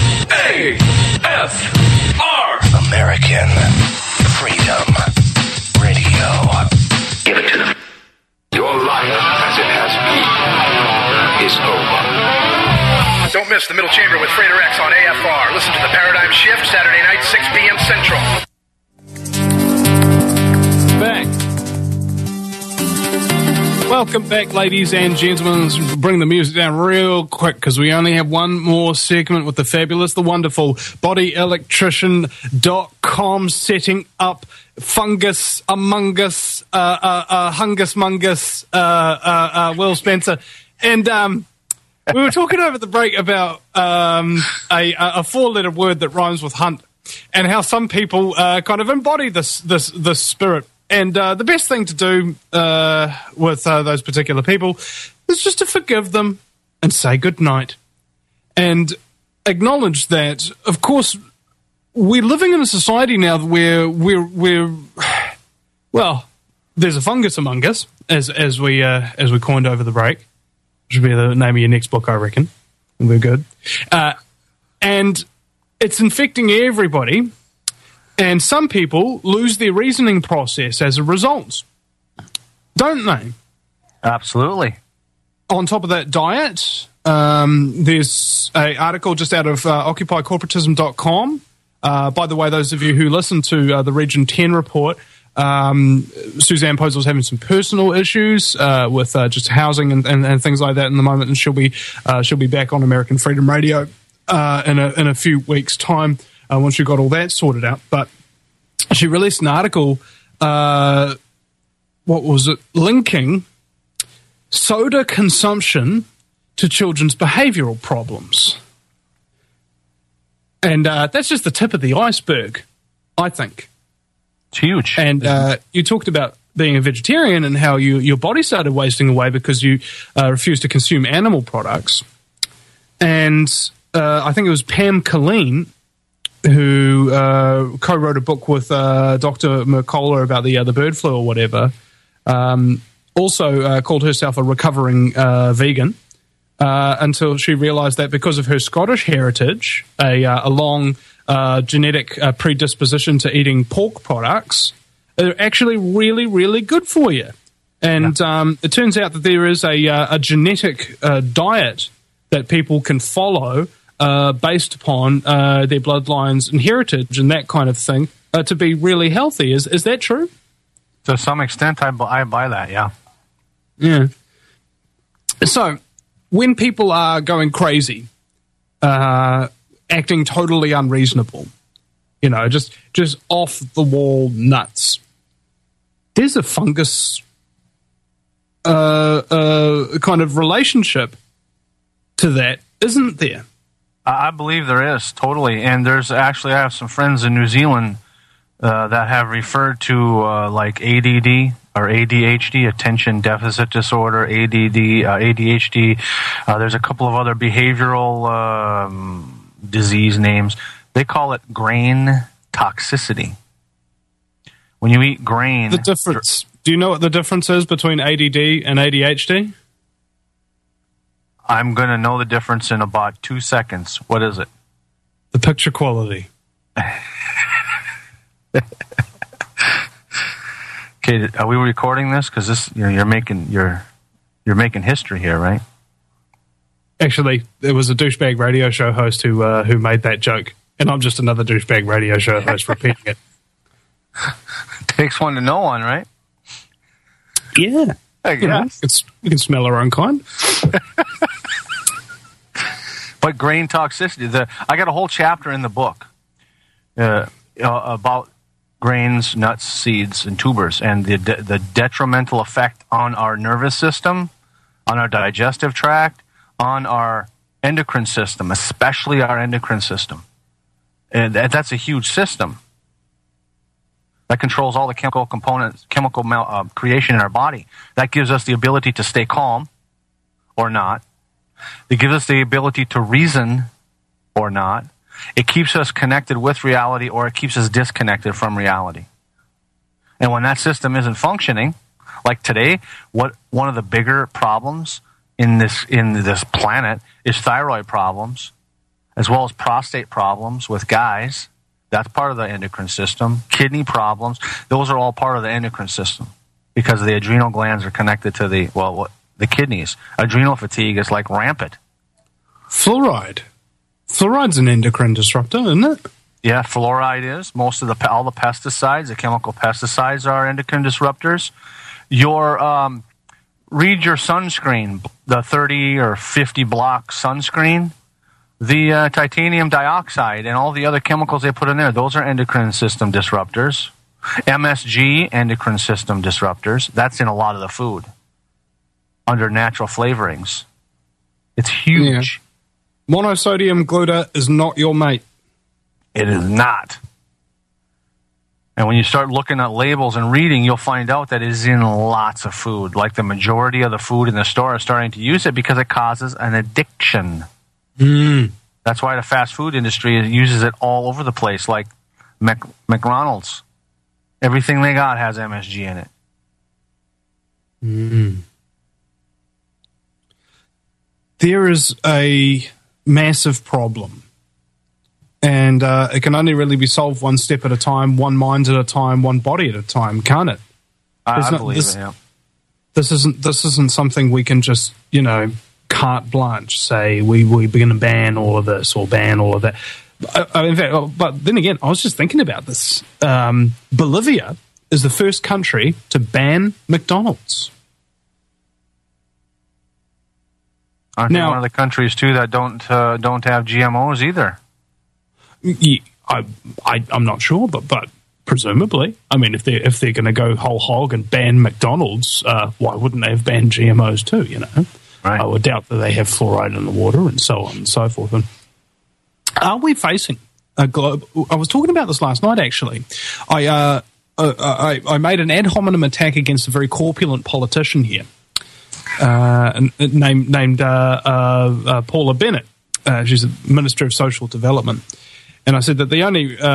AFR! American Freedom Radio. Give it to them. Your life, as it has been, is over. Don't miss the Middle Chamber with Frater X on AFR. Listen to the Paradigm Shift, Saturday night, 6 p.m. Central. Back. Welcome back, ladies and gentlemen. Let's bring the music down real quick because we only have one more segment with the fabulous, the wonderful bodyelectrician.com setting up Fungus Among Us, Hungus Mungus, Will Spencer. And we were talking over the break about a four-letter word that rhymes with hunt and how some people kind of embody this spirit And the best thing to do with those particular people is just to forgive them and say goodnight. And acknowledge that, of course, we're living in a society now where well, there's a fungus among us, as we coined over the break. Should be the name of your next book, I reckon. And we're good. And it's infecting everybody. And some people lose their reasoning process as a result, don't they? Absolutely. On top of that, diet. There's an article just out of OccupyCorporatism.com. By the way, those of you who listen to the Region 10 report, Suzanne Posel is having some personal issues with just housing and things like that in the moment, and she'll be back on American Freedom Radio in a few weeks' time once you got all that sorted out. But she released an article, linking soda consumption to children's behavioural problems. And that's just the tip of the iceberg, I think. It's huge. And you talked about being a vegetarian and how your body started wasting away because you refused to consume animal products. And I think it was Pam Colleen who co-wrote a book with Dr. Mercola about the bird flu or whatever, also called herself a recovering vegan. Until she realised that because of her Scottish heritage, a long genetic predisposition to eating pork products, are actually really, really good for you. And it turns out that there is a genetic diet that people can follow based upon their bloodlines and heritage and that kind of thing to be really healthy. Is that true? To some extent, I buy that, yeah. Yeah. So, when people are going crazy, acting totally unreasonable, just off the wall nuts, there's a fungus kind of relationship to that, isn't there? I believe there is, totally. And I have some friends in New Zealand that have referred to like ADD or ADHD, attention deficit disorder, ADD, ADHD. There's a couple of other behavioral disease names. They call it grain toxicity. When you eat grain... The difference. Do you know what the difference is between ADD and ADHD? I'm going to know the difference in about 2 seconds. What is it? The picture quality. Okay, are we recording this? Because this you're making history here, right? Actually, there was a douchebag radio show host who made that joke, and I'm just another douchebag radio show host repeating it. Takes one to know one, right? Yeah, I guess. We can smell our own kind. But grain toxicity. I got a whole chapter in the book about grains, nuts, seeds, and tubers, and the detrimental effect on our nervous system, on our digestive tract, on our endocrine system, especially our endocrine system. And that's a huge system that controls all the chemical components, creation in our body. That gives us the ability to stay calm or not. It gives us the ability to reason or not. It keeps us connected with reality, or it keeps us disconnected from reality. And when that system isn't functioning, like today, one of the bigger problems in this planet is thyroid problems, as well as prostate problems with guys. That's part of the endocrine system. Kidney problems, those are all part of the endocrine system because the adrenal glands are connected to the kidneys. Adrenal fatigue is like rampant. Fluoride. Fluoride's an endocrine disruptor, isn't it? Yeah, fluoride is. Most of all the pesticides, the chemical pesticides, are endocrine disruptors. Read your sunscreen, the 30 or 50 block sunscreen. The titanium dioxide and all the other chemicals they put in there, those are endocrine system disruptors. MSG, endocrine system disruptors. That's in a lot of the food under natural flavorings. It's huge. Yeah. Monosodium glutamate is not your mate. It is not. And when you start looking at labels and reading, you'll find out that it is in lots of food. Like the majority of the food in the store are starting to use it because it causes an addiction. That's why the fast food industry uses it all over the place, like McDonald's. Everything they got has MSG in it. There is a massive problem. And it can only really be solved one step at a time, one mind at a time, one body at a time, can't it? I believe it, yeah. This isn't something we can just, carte blanche say we're going to ban all of this or ban all of that. In fact, but then again, I was just thinking about this. Bolivia is the first country to ban McDonald's. Aren't they one of the countries too that don't have GMOs either? Yeah, I'm not sure, but presumably, I mean, if they're going to go whole hog and ban McDonald's, why wouldn't they have banned GMOs too? Right. I would doubt that they have fluoride in the water and so on and so forth. And are we facing a global? I was talking about this last night. Actually, I made an ad hominem attack against a very corpulent politician here, named Paula Bennett. She's a Minister of Social Development. And I said that the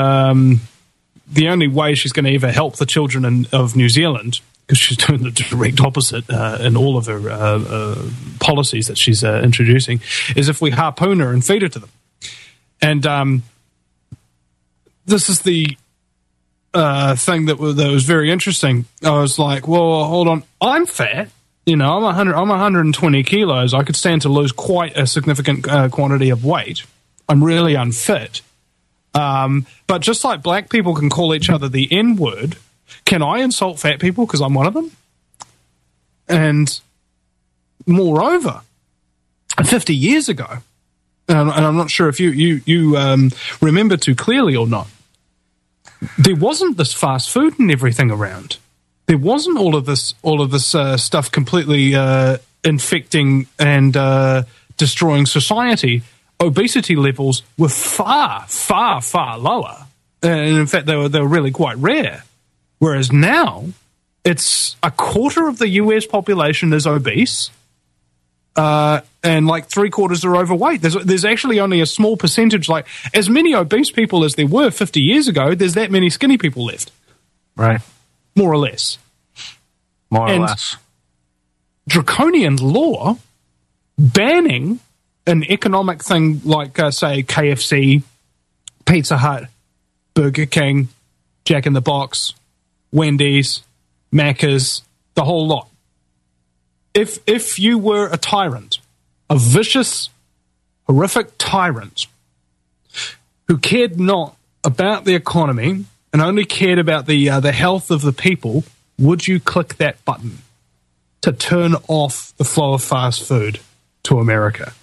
only way she's going to ever help the children of New Zealand, because she's doing the direct opposite in all of her policies that she's introducing, is if we harpoon her and feed her to them. And this is the thing that was very interesting. I was like, well, hold on, I'm fat. I'm 120 kilos. I could stand to lose quite a significant quantity of weight. I'm really unfit. But just like black people can call each other the N-word, can I insult fat people because I'm one of them? And moreover, 50 years ago, and I'm not sure if you remember too clearly or not, there wasn't this fast food and everything around. There wasn't all of this stuff completely infecting and destroying society. Obesity levels were far, far, far lower. And in fact, they were really quite rare. Whereas now, it's a quarter of the US population is obese, and like 3/4 are overweight. There's actually only a small percentage, like as many obese people as there were 50 years ago, there's that many skinny people left. Right. More or less. More or less. Draconian law banning an economic thing like, say, KFC, Pizza Hut, Burger King, Jack in the Box, Wendy's, Macca's, the whole lot. If you were a tyrant, a vicious, horrific tyrant who cared not about the economy and only cared about the health of the people, would you click that button to turn off the flow of fast food to America?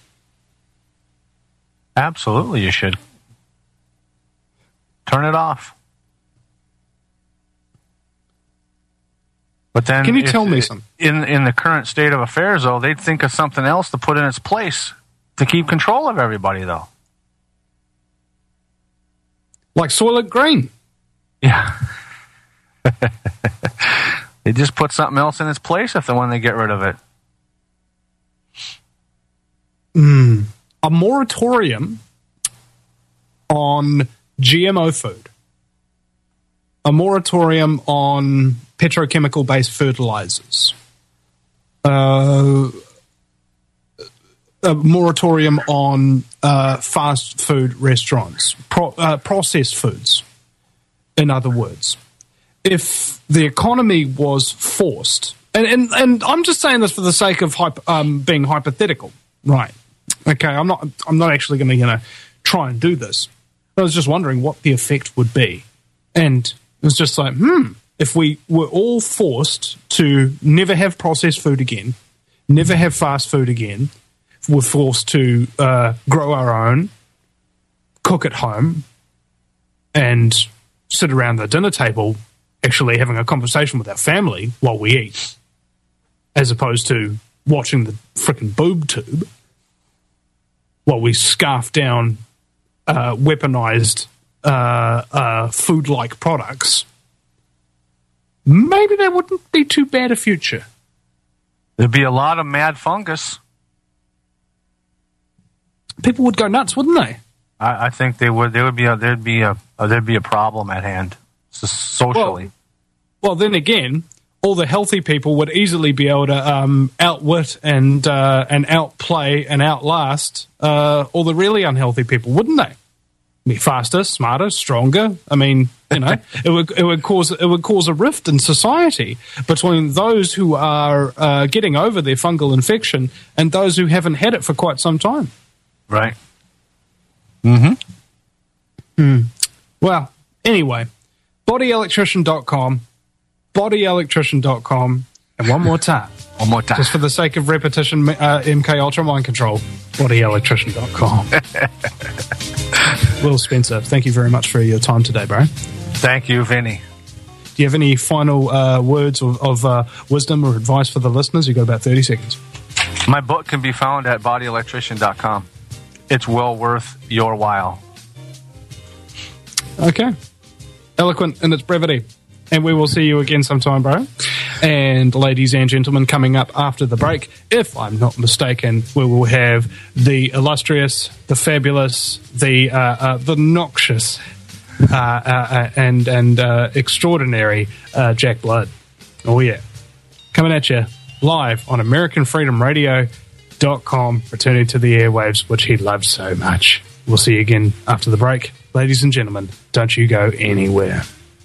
Absolutely, you should. Turn it off. But then, can you tell me something? In the current state of affairs, though, they'd think of something else to put in its place to keep control of everybody, though. Like Soylent Green. Yeah. They just put something else in its place when they get rid of it. A moratorium on GMO food. A moratorium on petrochemical-based fertilizers. A moratorium on fast food restaurants. Processed foods, in other words. If the economy was forced, and I'm just saying this for the sake of being hypothetical, right? Okay, I'm not actually going to try and do this. I was just wondering what the effect would be, and it was just like, if we were all forced to never have processed food again, never have fast food again, we're forced to grow our own, cook at home, and sit around the dinner table actually having a conversation with our family while we eat, as opposed to watching the frickin' boob tube while we scarf down weaponized food-like products maybe that wouldn't be too bad a future. There'd be a lot of mad fungus. People would go nuts, wouldn't they? I think they would. There'd be a problem at hand, socially. Well, then again, all the healthy people would easily be able to outwit and outplay and outlast all the really unhealthy people, wouldn't they? Be faster, smarter, stronger. I mean, you know, it would cause a rift in society between those who are getting over their fungal infection and those who haven't had it for quite some time. Right. Well, anyway, bodyelectrician.com, bodyelectrician.com, and one more time. Just for the sake of repetition, MK Ultra Mind Control, bodyelectrician.com. Will Spencer, thank you very much for your time today, bro. Thank you, Vinny. Do you have any final words of wisdom or advice for the listeners? You've got about 30 seconds. My book can be found at bodyelectrician.com. It's well worth your while. Okay. Eloquent in its brevity. And we will see you again sometime, bro. And ladies and gentlemen, coming up after the break, if I'm not mistaken, we will have the illustrious, the fabulous, the noxious, and extraordinary Jack Blood. Oh, yeah. Coming at you live on AmericanFreedomRadio.com, returning to the airwaves, which he loves so much. We'll see you again after the break. Ladies and gentlemen, don't you go anywhere.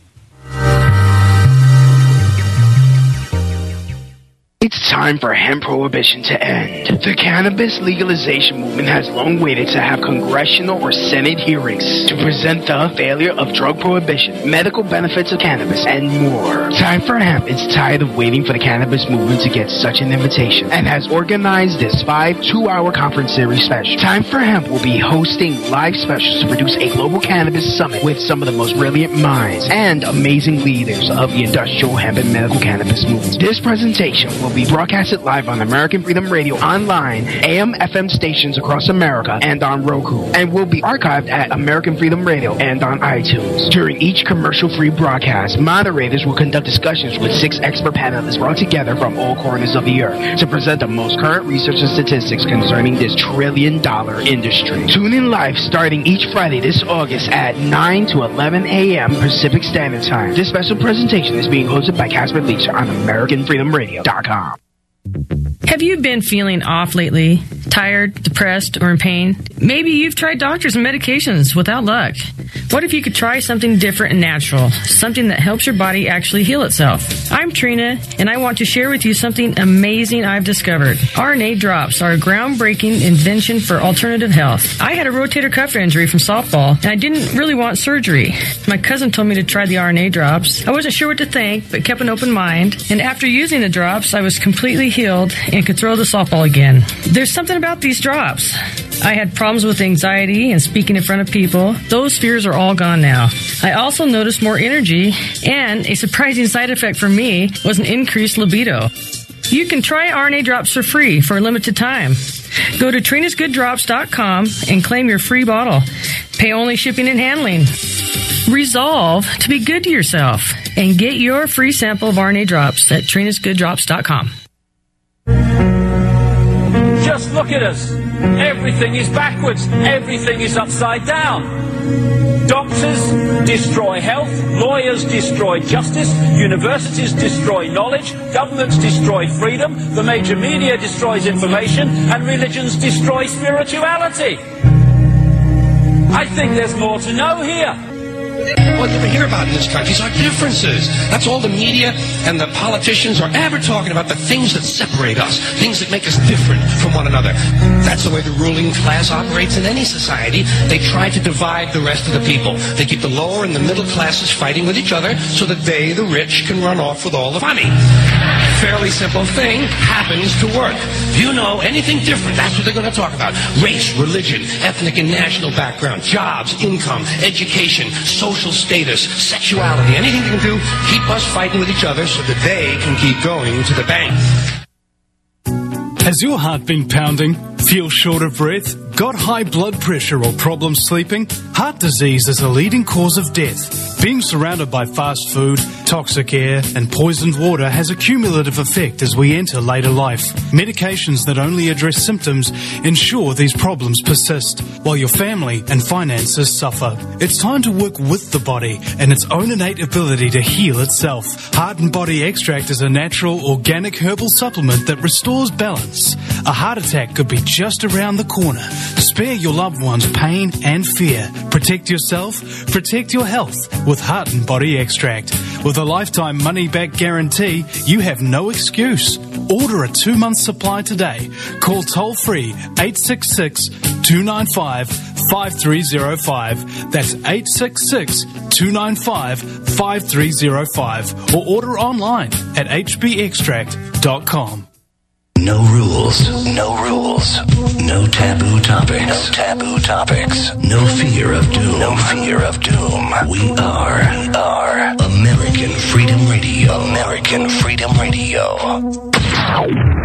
It's time for hemp prohibition to end. The cannabis legalization movement has long waited to have congressional or Senate hearings to present the failure of drug prohibition, medical benefits of cannabis, and more. Time for Hemp is tired of waiting for the cannabis movement to get such an invitation and has organized this 5 2-hour conference series special. Time for Hemp will be hosting live specials to produce a global cannabis summit with some of the most brilliant minds and amazing leaders of the industrial hemp and medical cannabis movement. This presentation will be broadcasted live on American Freedom Radio, online, AM, FM stations across America, and on Roku, and will be archived at American Freedom Radio and on iTunes. During each commercial-free broadcast, moderators will conduct discussions with 6 expert panelists brought together from all corners of the earth to present the most current research and statistics concerning this trillion-dollar industry. Tune in live starting each Friday this August at 9 to 11 a.m. Pacific Standard Time. This special presentation is being hosted by Casper Leach on AmericanFreedomRadio.com. Have you been feeling off lately? Tired, depressed, or in pain? Maybe you've tried doctors and medications without luck. What if you could try something different and natural? Something that helps your body actually heal itself. I'm Trina, and I want to share with you something amazing I've discovered. RNA drops are a groundbreaking invention for alternative health. I had a rotator cuff injury from softball, and I didn't really want surgery. My cousin told me to try the RNA drops. I wasn't sure what to think, but kept an open mind. And after using the drops, I was completely healed and could throw the softball again. There's something about these drops. I had problems with anxiety and speaking in front of people. Those fears are all gone now. I also noticed more energy, and a surprising side effect for me was an increased libido. You can try RNA drops for free for a limited time. Go to TrinasGoodDrops.com and claim your free bottle. Pay only shipping and handling. Resolve to be good to yourself and get your free sample of RNA drops at TrinasGoodDrops.com. Just look at us. Everything is backwards. Everything is upside down. Doctors destroy health. Lawyers destroy justice. Universities destroy knowledge. Governments destroy freedom. The major media destroys information. And religions destroy spirituality. I think there's more to know here. What you ever hear about in this country is our differences. That's all the media and the politicians are ever talking about, the things that separate us, things that make us different from one another. That's the way the ruling class operates in any society. They try to divide the rest of the people. They keep the lower and the middle classes fighting with each other so that they, the rich, can run off with all the money. Fairly simple thing happens to work. If you know anything different, that's what they're going to talk about. Race, religion, ethnic and national background, jobs, income, education, social status, sexuality, anything you can do, keep us fighting with each other so that they can keep going to the bank. Has your heart been pounding? Feel short of breath? Got high blood pressure or problems sleeping? Heart disease is a leading cause of death. Being surrounded by fast food, toxic air, and poisoned water has a cumulative effect as we enter later life. Medications that only address symptoms ensure these problems persist, while your family and finances suffer. It's time to work with the body and its own innate ability to heal itself. Heart and Body Extract is a natural, organic herbal supplement that restores balance. A heart attack could be just around the corner. Spare your loved ones pain and fear. Protect yourself, protect your health with Heart and Body Extract. With a lifetime money-back guarantee, you have no excuse. Order a 2-month supply today. Call toll-free 866-295-5305. That's 866-295-5305. Or order online at hbextract.com. No rules. No rules. No taboo topics. No taboo topics. No fear of doom. No fear of doom. We are American Freedom Radio. American Freedom Radio.